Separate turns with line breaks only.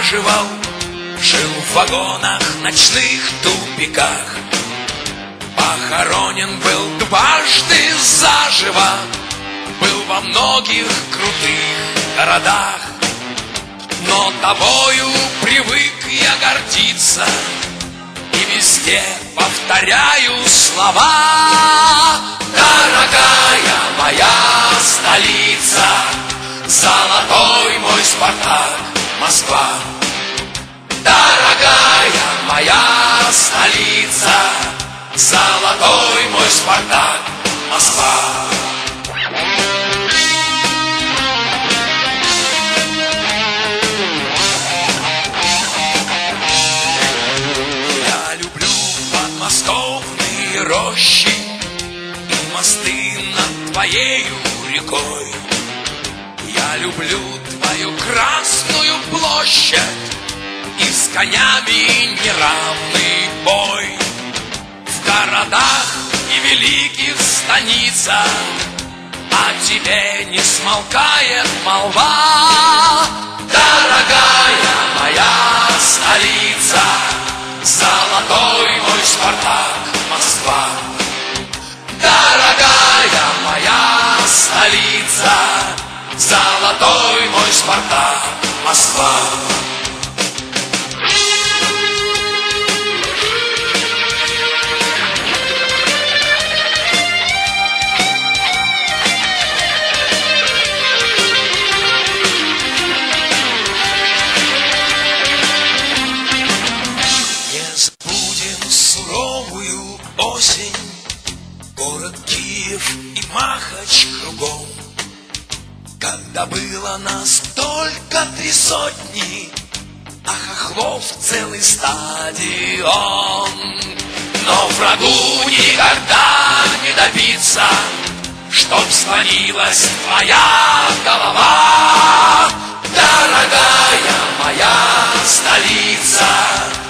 ухаживал, жил в вагонах, ночных тупиках. Похоронен был дважды заживо, был во многих крутых городах. Но тобою привык я гордиться и везде повторяю слова. Дорогая моя столица, золотой мой Спартак, Москва. Дорогая моя столица, золотой мой Спартак, Москва. Я люблю подмосковные рощи и мосты над твоею рекой. Я люблю твою Красную площадь и с конями неравный бой. В городах и великих станицах о тебе не смолкает молва. Дорогая моя столица, золотой мой Спартак, Москва. Дорогая моя столица, золотой мой Спартак, Москва. Не забудем суровую осень, город Киев и Махач кругом. Когда было нас только 3 сотни, а хохлов целый стадион. Но врагу никогда не добиться, чтоб склонилась твоя голова. Дорогая моя столица,